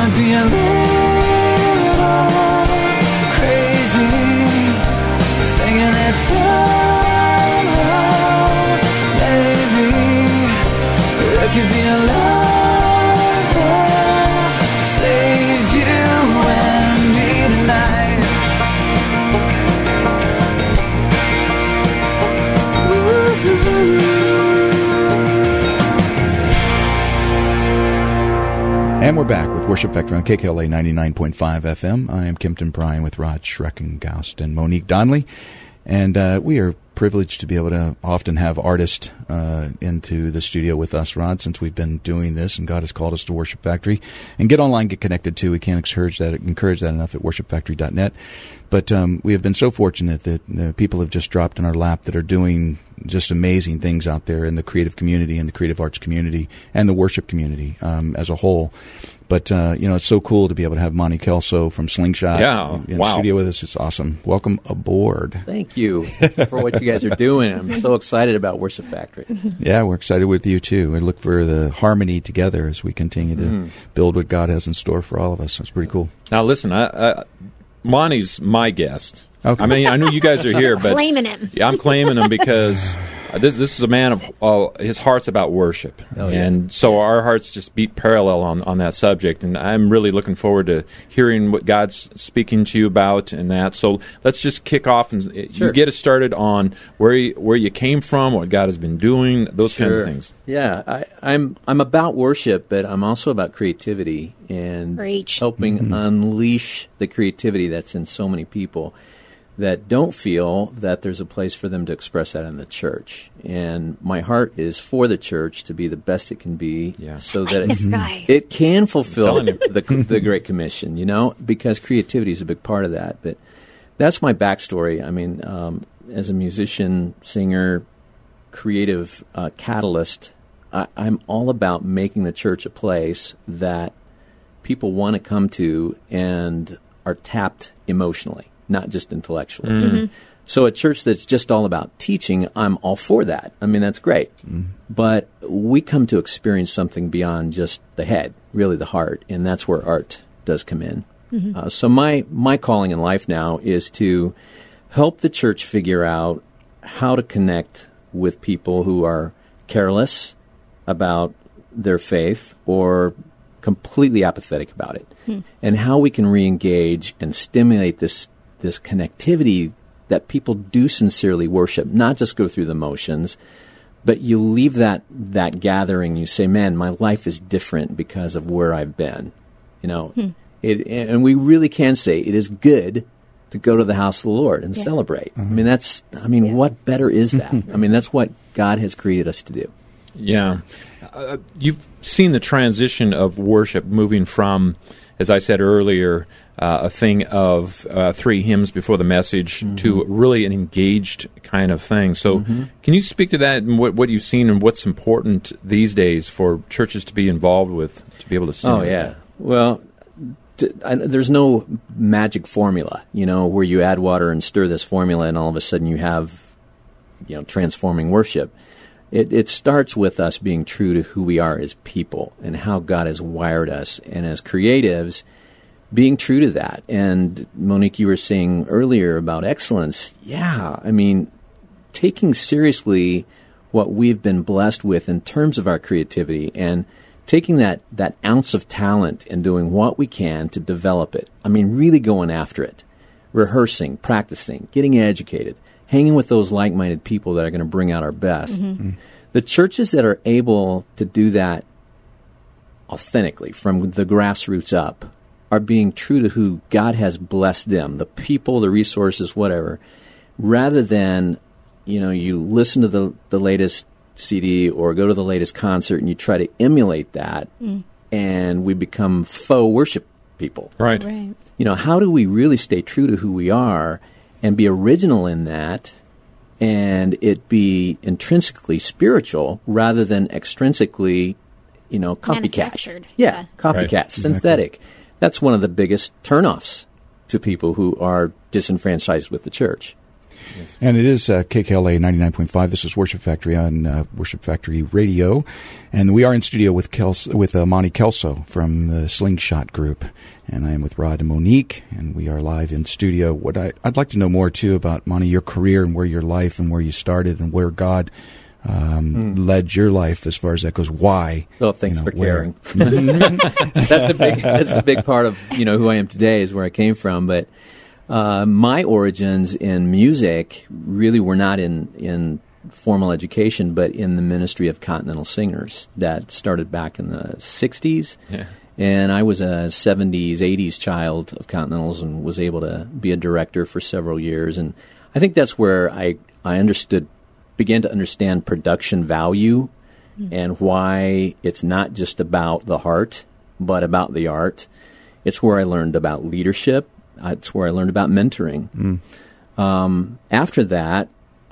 be a little crazy, thinking that somehow, maybe, there could be a love that saves you and me tonight. And we're back with Worship Factory on KKLA 99.5 FM. I am Kempton Bryan with Rod Schreckengaust and Monique Donnelly. And we are privileged to be able to often have artists into the studio with us, Rod, since we've been doing this, and God has called us to Worship Factory. And get online, get connected too. We can't encourage that enough at worshipfactory.net. But we have been so fortunate that people have just dropped in our lap that are doing just amazing things out there in the creative community and the creative arts community and the worship community as a whole. But, it's so cool to be able to have Monty Kelso from Slingshot in the studio with us. It's awesome. Welcome aboard. Thank you for what you guys are doing. I'm so excited about Worship Factory. Yeah, we're excited with you, too. We look for the harmony together as we continue to build what God has in store for all of us. That's pretty cool. Now, listen, Monty's my guest. Okay. I mean, I know you guys are here, but claiming him. Yeah, I'm claiming him because this is a man of his heart's about worship, and so our hearts just beat parallel on that subject. And I'm really looking forward to hearing what God's speaking to you about and that. So let's just kick off and you get us started on where you came from, what God has been doing, those kinds of things. Yeah, I'm about worship, but I'm also about creativity and helping unleash the creativity that's in so many people that don't feel that there's a place for them to express that in the church. And my heart is for the church to be the best it can be so that it can fulfill the Great Commission, because creativity is a big part of that. But that's my backstory. I mean, as a musician, singer, creative catalyst, I'm all about making the church a place that people want to come to and are tapped emotionally, not just intellectually. Mm-hmm. So a church that's just all about teaching, I'm all for that. I mean, that's great. Mm-hmm. But we come to experience something beyond just the head, really the heart, and that's where art does come in. Mm-hmm. So my calling in life now is to help the church figure out how to connect with people who are careless about their faith or completely apathetic about it, and how we can re-engage and stimulate this connectivity that people do sincerely worship, not just go through the motions, but you leave that gathering, you say, man, my life is different because of where I've been. And we really can say it is good to go to the house of the Lord and celebrate. I mean, what better is that? I mean, that's what God has created us to do. Yeah. You've seen the transition of worship moving from, as I said earlier, a thing of 3 hymns before the message to really an engaged kind of thing. So can you speak to that and what you've seen and what's important these days for churches to be involved with, to be able to sing? Oh, yeah. Well, there's no magic formula, where you add water and stir this formula and all of a sudden you have, transforming worship. It starts with us being true to who we are as people and how God has wired us. And as creatives, being true to that. And Monique, you were saying earlier about excellence. Yeah, I mean, taking seriously what we've been blessed with in terms of our creativity and taking that ounce of talent and doing what we can to develop it. I mean, really going after it, rehearsing, practicing, getting educated, hanging with those like-minded people that are going to bring out our best. Mm-hmm. The churches that are able to do that authentically from the grassroots up are being true to who God has blessed them, the people, the resources, whatever, rather than, you listen to the latest CD or go to the latest concert and you try to emulate that and we become faux worship people. Right. How do we really stay true to who we are and be original in that, and it be intrinsically spiritual rather than extrinsically, copycat. Yeah, copycat, synthetic. Exactly. That's one of the biggest turnoffs to people who are disenfranchised with the church. Yes. And it is KKLA 99.5. This is Worship Factory on Worship Factory Radio. And we are in studio with Monty Kelso from the Slingshot Group. And I am with Rod and Monique, and we are live in studio. What I'd like to know more, too, about, Monty, your career and where your life and where you started and where God led your life as far as that goes. Why? Well, thanks for caring. That's a big part of who I am today, is where I came from. But my origins in music really were not in formal education, but in the ministry of Continental Singers that started back in the 60s. Yeah. And I was a 70s, 80s child of Continentals and was able to be a director for several years. And I think that's where I began to understand production value and why it's not just about the heart, but about the art. It's where I learned about leadership. It's where I learned about mentoring. After that,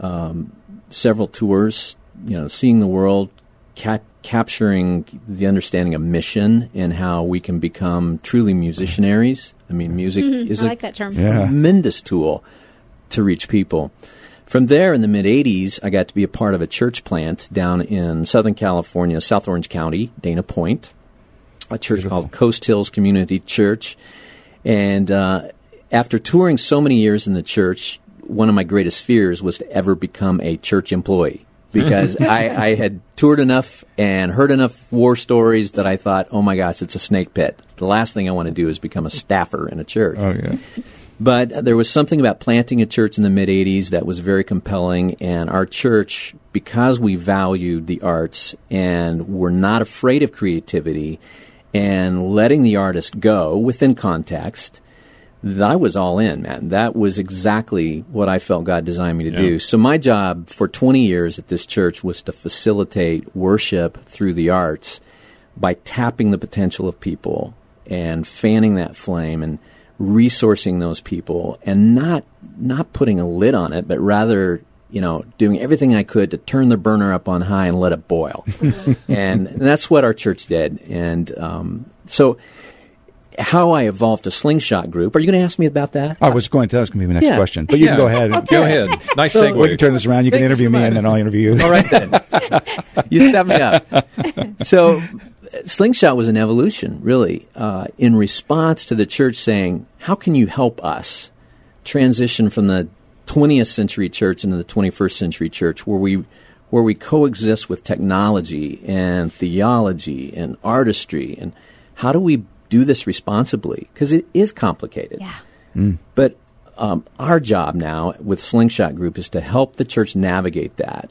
several tours, seeing the world, capturing the understanding of mission and how we can become truly musicianaries. I mean, music is I like that term. Tremendous tool to reach people. From there, in the mid-'80s, I got to be a part of a church plant down in Southern California, South Orange County, Dana Point, a church called Coast Hills Community Church. And after touring so many years in the church, one of my greatest fears was to ever become a church employee. Because I had toured enough and heard enough war stories that I thought, oh my gosh, it's a snake pit. The last thing I want to do is become a staffer in a church. Oh, yeah. But there was something about planting a church in the mid-'80s that was very compelling, and our church, because we valued the arts and were not afraid of creativity and letting the artist go within context, I was all in, man. That was exactly what I felt God designed me to do. So my job for 20 years at this church was to facilitate worship through the arts by tapping the potential of people and fanning that flame and resourcing those people and not putting a lid on it, but rather, doing everything I could to turn the burner up on high and let it boil. And that's what our church did. And so how I evolved to Slingshot Group. Are you going to ask me about that? I was going to. That's going to be my next question. But you can go ahead. Go ahead. Nice segue. We can turn this around. You can interview me, and then I'll interview you. All right, then. You set me up. So Slingshot was an evolution, really, in response to the church saying, how can you help us transition from the 20th century church into the 21st century church where we coexist with technology and theology and artistry, and how do we do this responsibly? Because it is complicated. Yeah. But our job now with Slingshot Group is to help the church navigate that.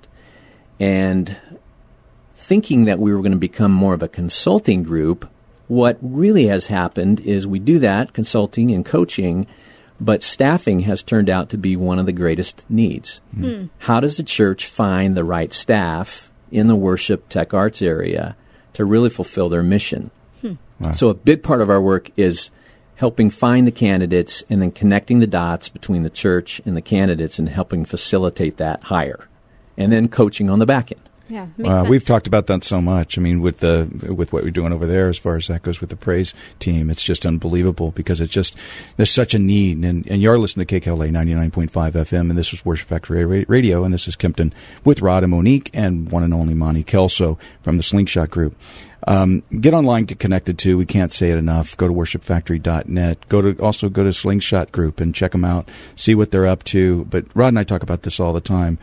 And thinking that we were going to become more of a consulting group, what really has happened is we do that, consulting and coaching, but staffing has turned out to be one of the greatest needs. How does the church find the right staff in the worship tech arts area to really fulfill their mission? Wow. So a big part of our work is helping find the candidates and then connecting the dots between the church and the candidates and helping facilitate that hire, and then coaching on the back end. Yeah, makes sense. We've talked about that so much. I mean, with what we're doing over there, as far as that goes with the praise team, it's just unbelievable because there's such a need. And you're listening to KKLA 99.5 FM, and this is Worship Factory Radio, and this is Kempton with Rod and Monique and one and only Monty Kelso from the Slingshot Group. Get online, get connected to. We can't say it enough. Go to worshipfactory.net. Go to Slingshot Group and check them out. See what they're up to. But Rod and I talk about this all the time.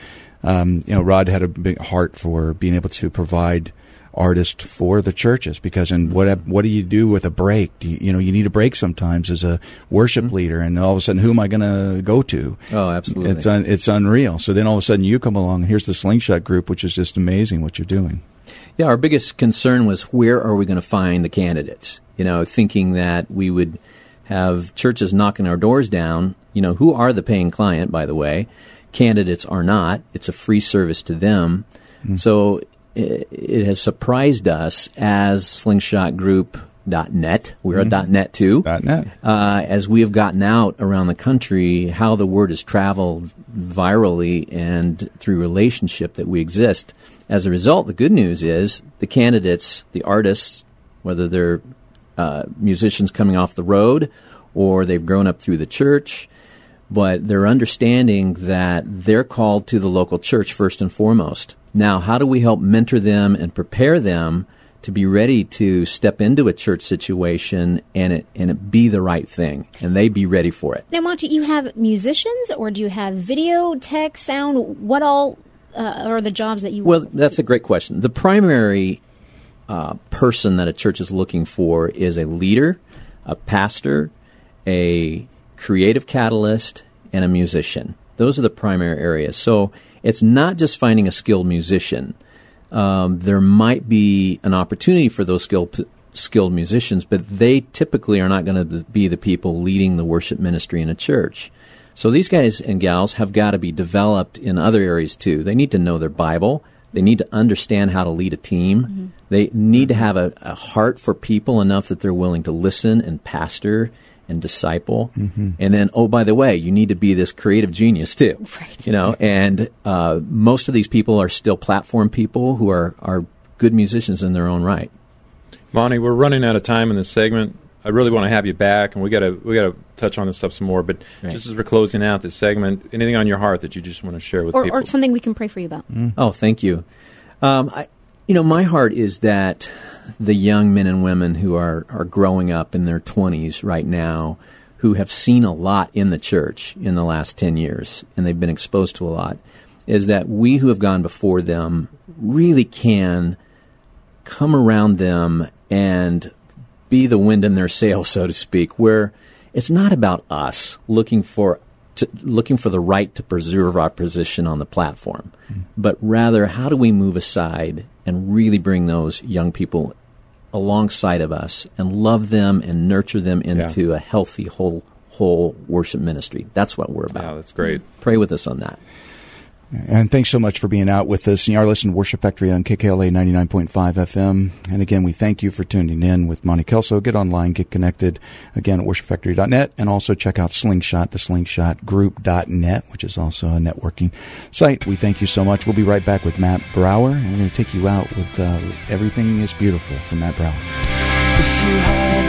Rod had a big heart for being able to provide artists for the churches because, what do you do with a break? You need a break sometimes as a worship leader, and all of a sudden, who am I going to go to? Oh, absolutely. It's unreal. So then all of a sudden, you come along, and here's the Slingshot Group, which is just amazing what you're doing. Yeah, our biggest concern was where are we going to find the candidates? Thinking that we would have churches knocking our doors down. Who are the paying client, by the way? Candidates are not. It's a free service to them. So it has surprised us as slingshotgroup.net. We're a .net too. .net. As we have gotten out around the country, how the word has traveled virally and through relationship that we exist. As a result, the good news is the candidates, the artists, whether they're musicians coming off the road or they've grown up through the church, but they're understanding that they're called to the local church first and foremost. Now, how do we help mentor them and prepare them to be ready to step into a church situation and it be the right thing, and they be ready for it? Now, Monty, you have musicians, or do you have video, tech, sound? What all are the jobs that you... Well, that's a great question. The primary person that a church is looking for is a leader, a pastor, a creative catalyst, and a musician. Those are the primary areas. So it's not just finding a skilled musician. There might be an opportunity for those skilled musicians, but they typically are not going to be the people leading the worship ministry in a church. So these guys and gals have got to be developed in other areas too. They need to know their Bible. They need to understand how to lead a team. Mm-hmm. They need to have a heart for people enough that they're willing to listen and pastor and disciple. Mm-hmm. And then, oh, by the way, you need to be this creative genius too. Right. You know, and most of these people are still platform people who are good musicians in their own right. Monty, we're running out of time in this segment. I really want to have you back, and we got to touch on this stuff some more. But just as we're closing out this segment, anything on your heart that you just want to share with people? Or something we can pray for you about. Mm. Oh, thank you. My heart is that the young men and women who are growing up in their 20s right now, who have seen a lot in the church in the last 10 years, and they've been exposed to a lot, is that we who have gone before them really can come around them and be the wind in their sail, so to speak, where it's not about us looking for the right to preserve our position on the platform, but rather how do we move aside and really bring those young people alongside of us and love them and nurture them into a healthy, whole worship ministry. That's what we're about. Yeah, that's great. Pray with us on that. And thanks so much for being out with us. You are listening to Worship Factory on KKLA 99.5 FM. And again, we thank you for tuning in with Monty Kelso. Get online, get connected, again, at worshipfactory.net. And also check out Slingshot, the slingshotgroup.net, which is also a networking site. We thank you so much. We'll be right back with Matt Brower. And we're going to take you out with Everything is Beautiful from Matt Brower. If you had